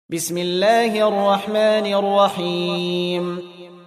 بسم الله الرحمن الرحيم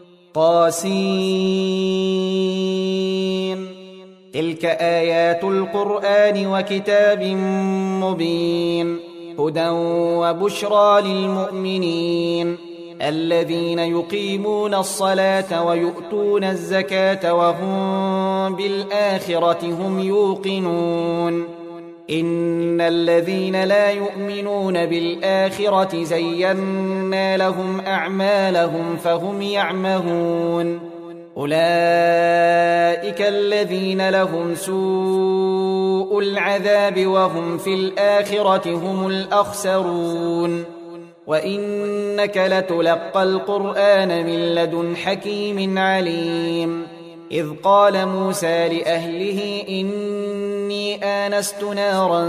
طاسين تلك آيات القرآن وكتاب مبين هدى وبشرى للمؤمنين الذين يقيمون الصلاة ويؤتون الزكاة وهم بالآخرة هم يوقنون إن الذين لا يؤمنون بالآخرة زينا لهم أعمالهم فهم يعمهون أولئك الذين لهم سوء العذاب وهم في الآخرة هم الأخسرون وإنك لتلقى القرآن من لدن حكيم عليم إذ قال موسى لأهله إني آنست نارا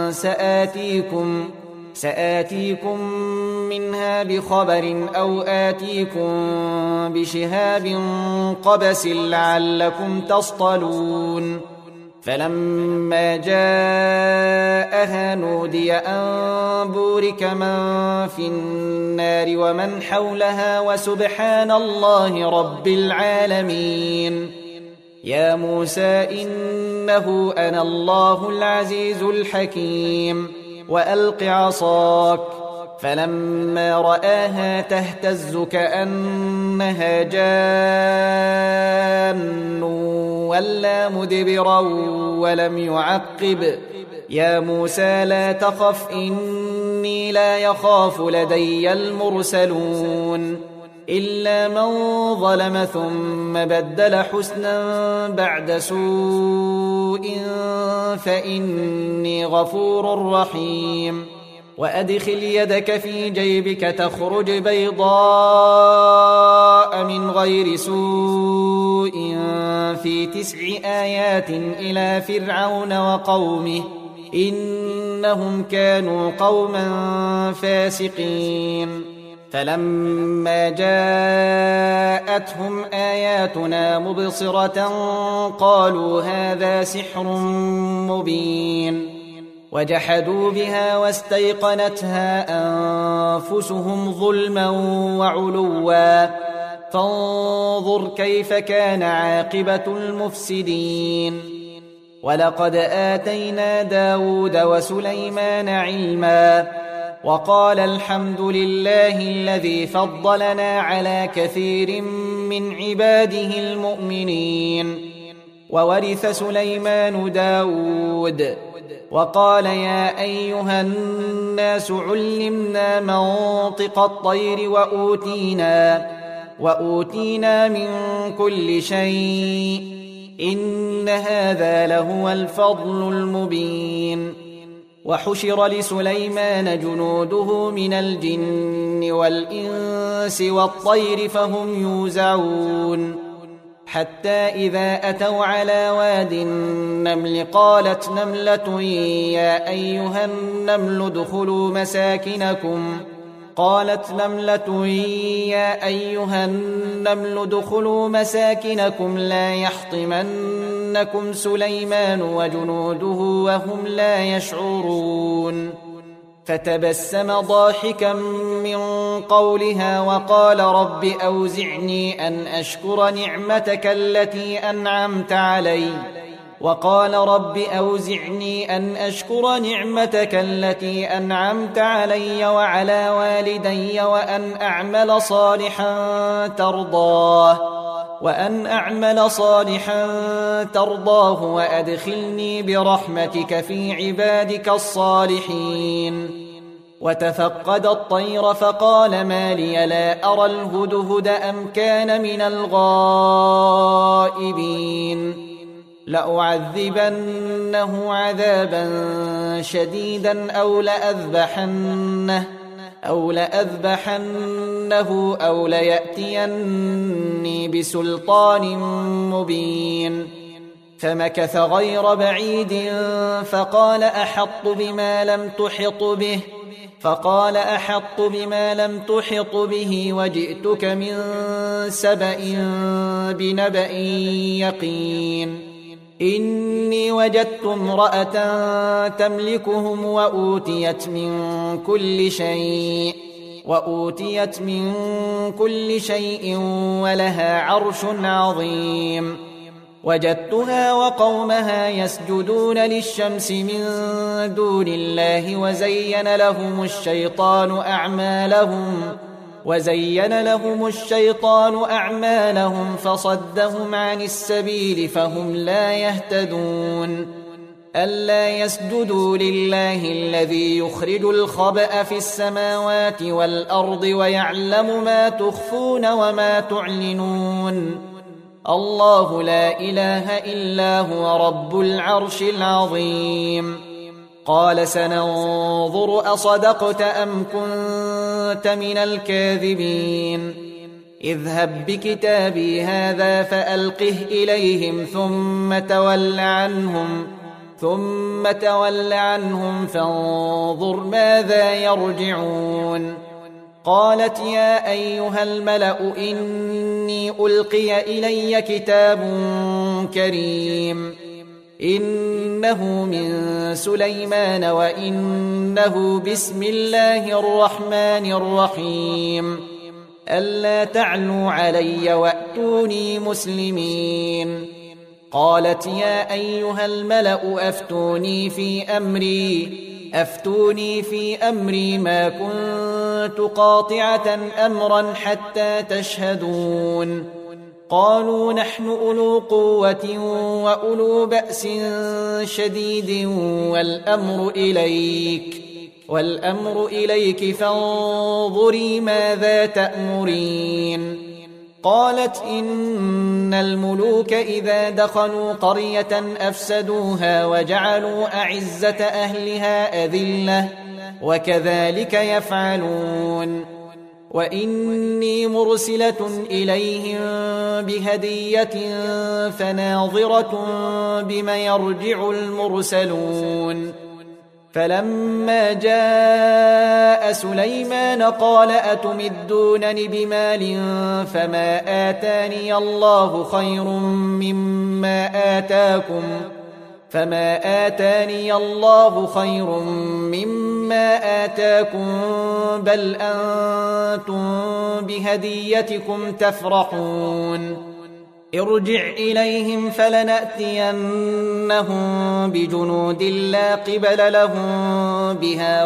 سآتيكم منها بخبر أو آتيكم بشهاب قبس لعلكم تصطلون فلما جاءها نودي أن بورك من في النار ومن حولها وسبحان الله رب العالمين يا موسى إنه أنا الله العزيز الحكيم وألق عصاك فلما رآها تهتز كأنها جان ولا مدبرا ولم يعقب يا موسى لا تخف إني لا يخاف لدي المرسلون إلا من ظلم ثم بدل حسنا بعد سوء فإني غفور رحيم وأدخل يدك في جيبك تخرج بيضاء من غير سوء في 9 آيات إلى فرعون وقومه إنهم كانوا قوما فاسقين فلما جاءتهم آياتنا مبصرة قالوا هذا سحر مبين وجحدوا بها واستيقنتها أنفسهم ظلما وعلوا فانظر كيف كان عاقبة المفسدين ولقد آتينا داود وسليمان علما وقال الحمد لله الذي فضلنا على كثير من عباده المؤمنين وورث سليمان داود وقال يا أيها الناس علمنا منطق الطير وأوتينا من كل شيء إن هذا لهو الفضل المبين وحشر لسليمان جنوده من الجن والإنس والطير فهم يوزعون حتى إذا أتوا على واد النمل قالت نملة يا أيها النمل ادخلوا مساكنكم لا يحطمنكم سليمان وجنوده وهم لا يشعرون فتبسم ضاحكا من قولها وقال رب أوزعني أن أشكر نعمتك التي أنعمت علي وعلى والدي وأن أعمل صالحا ترضاه وأدخلني برحمتك في عبادك الصالحين وتفقد الطير فقال ما لي لا أرى الهدهد أم كان من الغائبين لأعذبنه عذابا شديدا أو لأذبحنه أو ليأتيني بسلطان مبين فمكث غير بعيد فقال أحط بما لم تحط به وجئتك من سبأ بنبأ يقين إني وجدت امرأة تملكهم وأوتيت من كل شيء وأوتيت من كل شيء ولها عرش عظيم وجدتها وقومها يسجدون للشمس من دون الله وزين لهم الشيطان أعمالهم فصدهم عن السبيل فهم لا يهتدون ألا يسجدوا لله الذي يخرج الخبأ في السماوات والأرض ويعلم ما تخفون وما تعلنون الله لا إله إلا هو رب العرش العظيم قال سننظر أصدقت أم كنت من الكاذبين اذهب بكتابي هذا فألقه إليهم ثم تول عنهم فانظر ماذا يرجعون قالت يا أيها الملأ إني ألقي إلي كتاب كريم إنه من سليمان وإنه بسم الله الرحمن الرحيم ألا تعلوا علي وأتوني مسلمين قالت يا أيها الملأ أفتوني في أمري ما كنت قاطعة أمرا حتى تشهدون قالوا نحن أولو قوة وأولو بأس شديد والأمر إليك فانظري ماذا تأمرين قالت إن الملوك إذا دخلوا قرية أفسدوها وجعلوا أعزة أهلها أذلة وكذلك يفعلون وإني مرسلة إليهم بهدية فناظرة بما يرجع المرسلون فلما جاء سليمان قال أتمدونني بمال فما آتاني الله خير مما آتاكم بل أنتم بهديتكم تفرحون ارجع إليهم فلنأتينهم بجنود لا قبل لهم بها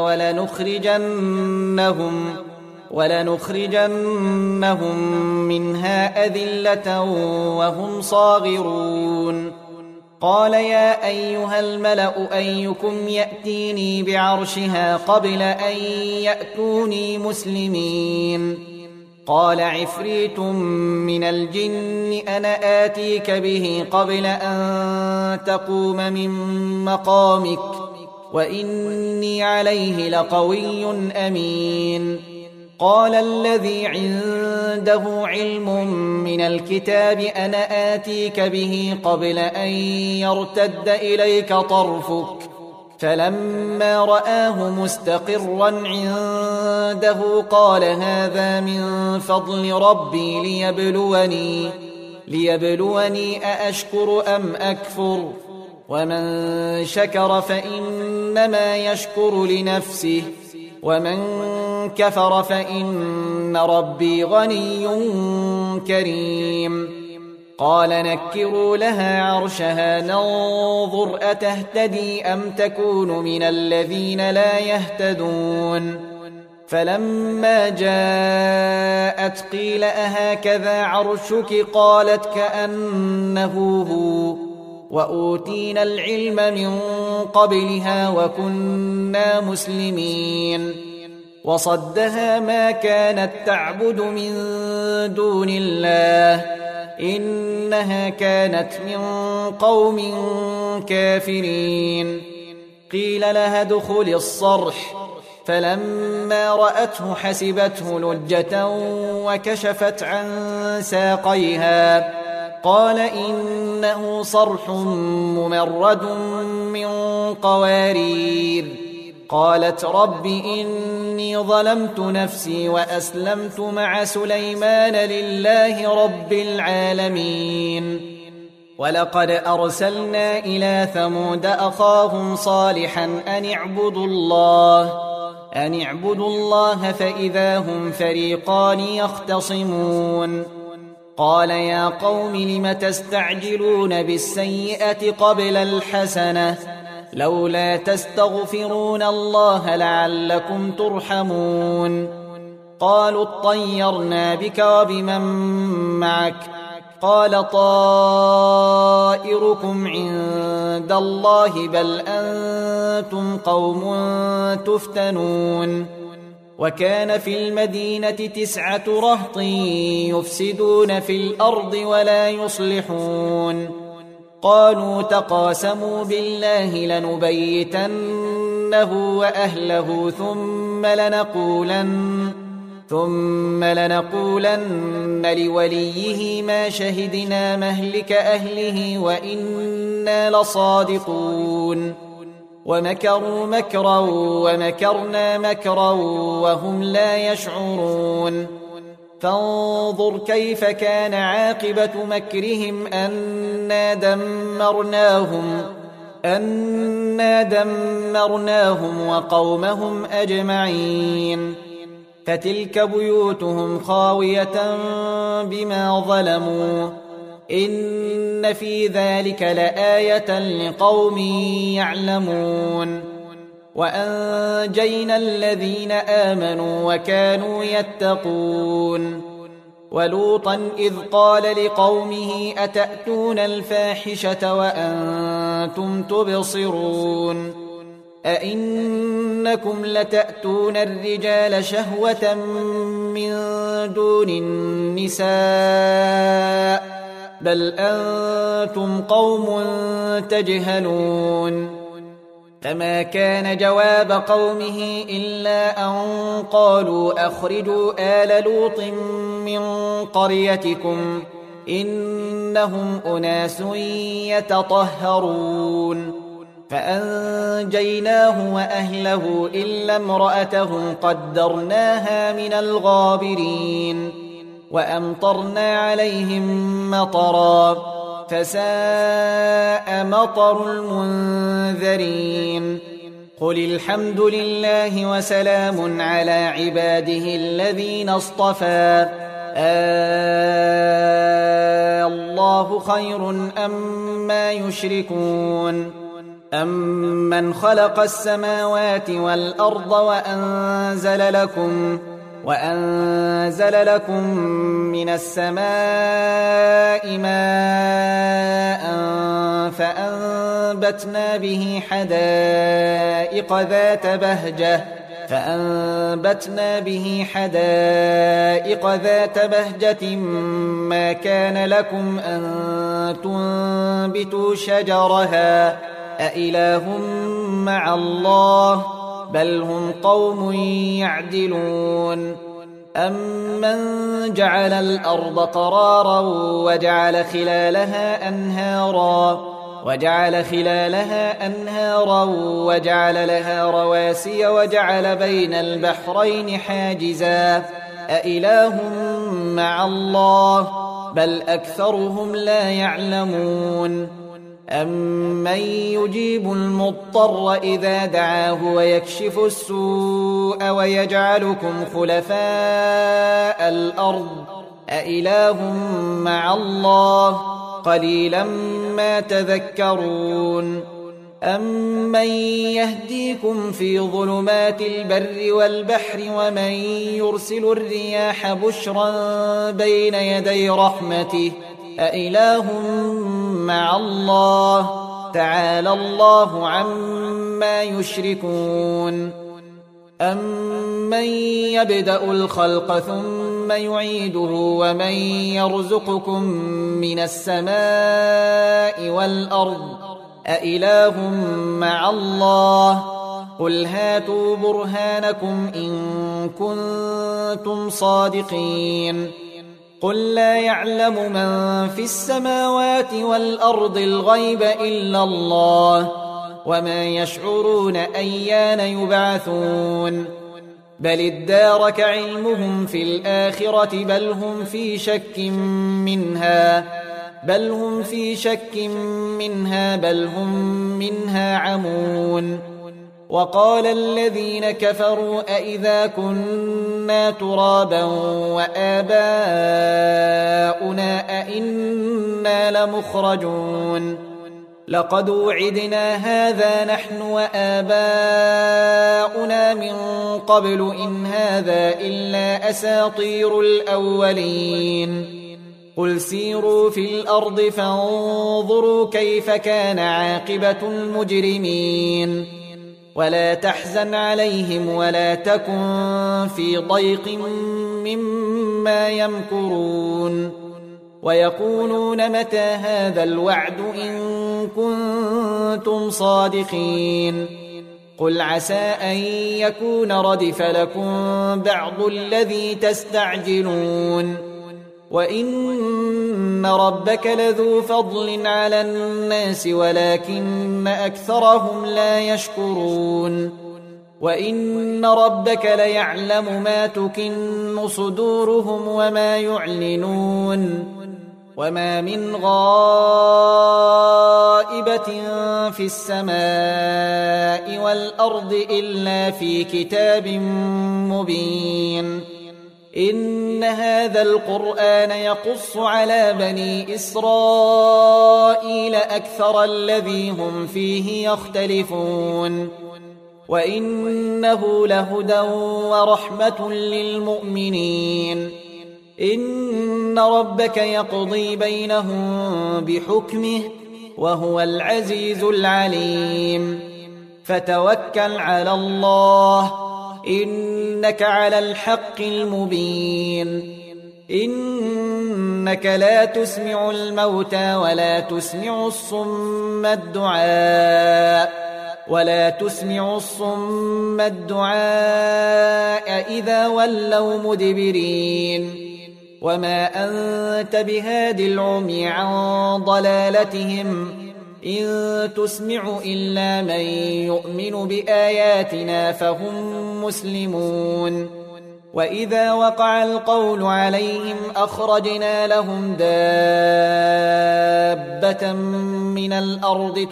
ولنخرجنهم منها أذلة وهم صاغرون قال يا أيها الملأ أيكم يأتيني بعرشها قبل أن يأتوني مسلمين قال عفريت من الجن أنا آتيك به قبل أن تقوم من مقامك وإني عليه لقوي أمين قال الذي عنده علم من الكتاب أنا آتيك به قبل أن يرتد إليك طرفك فلما رآه مستقرا عنده قال هذا من فضل ربي ليبلوني أأشكر أم أكفر ومن شكر فإنما يشكر لنفسه ومن كفر فإن ربي غني كريم قال نكروا لها عرشها ننظر أتهتدي أم تكون من الذين لا يهتدون فلما جاءت قيل أهكذا عرشك قالت كأنه هو وأوتينا العلم من قبلها وكنا مسلمين وصدها ما كانت تعبد من دون الله إنها كانت من قوم كافرين قيل لها ادخل الصرح فلما رأته حسبته لجة وكشفت عن ساقيها قال إنه صرح ممرد من قوارير قالت رب إني ظلمت نفسي وأسلمت مع سليمان لله رب العالمين ولقد أرسلنا إلى ثمود أخاهم صالحا أن اعبدوا الله أن اعبدوا الله فإذا هم فريقان يختصمون قال يا قوم لم تستعجلون بالسيئة قبل الحسنة لولا تستغفرون الله لعلكم ترحمون قالوا اطيرنا بك وبمن معك قال طائركم عند الله بل أنتم قوم تفتنون وكان في المدينة 9 رهط يفسدون في الأرض ولا يصلحون قالوا تقاسموا بالله لنبيتنه وأهله ثم لنقولن لوليه ما شهدنا مهلك أهله وإنا لصادقون ومكروا مكرا ومكرنا مكرا وهم لا يشعرون فانظر كيف كان عاقبة مكرهم أنا دمرناهم وقومهم أجمعين فتلك بيوتهم خاوية بما ظلموا إن في ذلك لآية لقوم يعلمون وأنجينا الذين آمنوا وكانوا يتقون ولوطا إذ قال لقومه أتأتون الفاحشة وأنتم تبصرون أئنكم لتأتون الرجال شهوة من دون النساء بل أنتم قوم تجهلون فما كان جواب قومه إلا أن قالوا أخرجوا آل لوط من قريتكم إنهم أناس يتطهرون فأنجيناه وأهله إلا امرأته قدرناها من الغابرين وأمطرنا عليهم مطرا فساء مطر المنذرين قل الحمد لله وسلام على عباده الذين اصطفى الله خير أما يشركون أمن خلق السماوات والأرض وأنزل لكم من السماء ماء فأنبتنا به حدائق ذات بهجة ما كان لكم أن تنبتوا شجرها أإله مع الله بل هم قوم يعدلون أمن جعل الأرض قرارا وجعل خلالها أنهارا وجعل لها رواسي وجعل بين البحرين حاجزا أإله مع الله بل أكثرهم لا يعلمون أمن يجيب المضطر إذا دعاه ويكشف السوء ويجعلكم خلفاء الأرض أإله مع الله قليلا ما تذكرون أمن يهديكم في ظلمات البر والبحر ومن يرسل الرياح بشرا بين يدي رحمته أإله مع الله تعالى الله عما يشركون أمن يبدأ الخلق ثم يعيده ومن يرزقكم من السماء والأرض أإله مع الله قل هاتوا برهانكم إن كنتم صادقين قل لا يعلم من في السماوات والأرض الغيب إلا الله وما يشعرون أيان يبعثون بل ادارك علمهم في الآخرة بل هم في شك منها بل هم منها عمون وقال الذين كفروا أئذا كنا ترابا وآباؤنا أئنا لمخرجون لقد وعدنا هذا نحن وآباؤنا من قبل إن هذا إلا أساطير الأولين قل سيروا في الأرض فانظروا كيف كان عاقبة المجرمين ولا تحزن عليهم ولا تكن في ضيق مما يمكرون ويقولون متى هذا الوعد إن كنتم صادقين قل عسى أن يكون ردف لكم بعض الذي تستعجلون وإن ربك لذو فضل على الناس ولكن أكثرهم لا يشكرون وإن ربك ليعلم ما تكن صدورهم وما يعلنون وما من غائبة في السماء والأرض إلا في كتاب مبين إن هذا القرآن يقص على بني إسرائيل أكثر الذي هم فيه يختلفون وإنه لهدى ورحمة للمؤمنين إن ربك يقضي بينهم بحكمه وهو العزيز العليم فتوكل على الله إنك على الحق المبين إنك لا تسمع الموتى ولا تسمع الصم الدعاء إذا ولوا مدبرين وما أنت بهاد العمي عن ضلالتهم إن تسمع إلا من يؤمن بآياتنا فهم مسلمون وإذا وقع القول عليهم أخرجنا لهم دابة من الأرض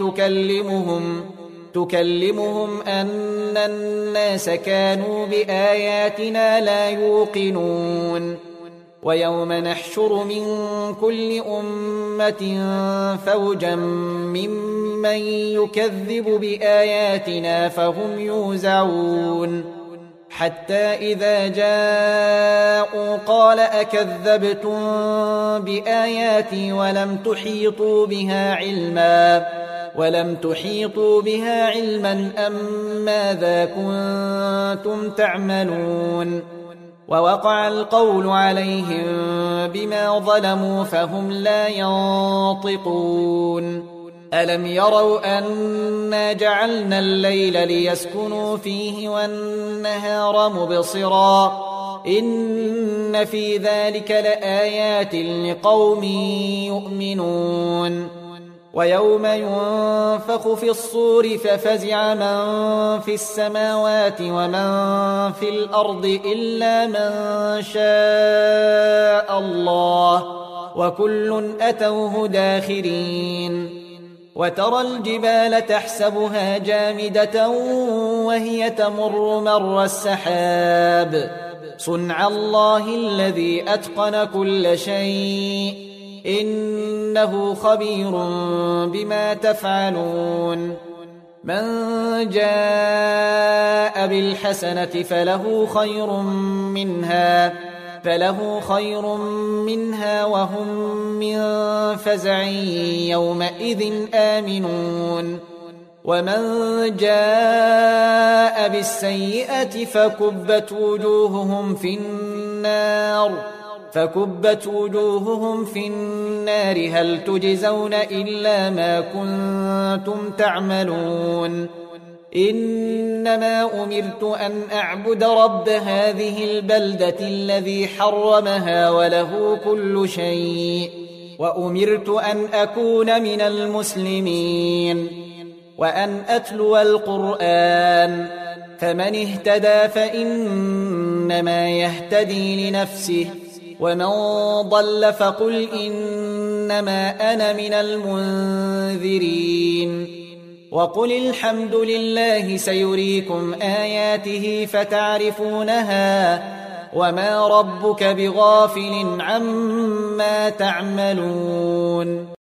تكلمهم أن الناس كانوا بآياتنا لا يوقنون ويوم نحشر من كل أمة فوجا ممن يكذب بآياتنا فهم يوزعون حتى إذا جاءوا قال أكذبتم بآياتي ولم تحيطوا بها علما أم ماذا كنتم تعملون ووقع القول عليهم بما ظلموا فهم لا ينطقون ألم يروا أنا جعلنا الليل ليسكنوا فيه والنهار مبصرا إن في ذلك لآيات لقوم يؤمنون ويوم ينفخ في الصور ففزع من في السماوات ومن في الأرض إلا من شاء الله وكل أتوه داخرين وترى الجبال تحسبها جامدة وهي تمر مر السحاب صنع الله الذي أتقن كل شيء إنه خبير بما تفعلون من جاء بالحسنة فله خير منها وهم من فزع يومئذ آمنون ومن جاء بالسيئة فكبت وجوههم في النار هل تجزون إلا ما كنتم تعملون إنما أمرت أن أعبد رب هذه البلدة الذي حرمها وله كل شيء وأمرت أن أكون من المسلمين وأن أتلو القرآن فمن اهتدى فإنما يهتدي لنفسه ومن ضل فقل إنما أنا من المنذرين وقل الحمد لله سيريكم آياته فتعرفونها وما ربك بغافل عما تعملون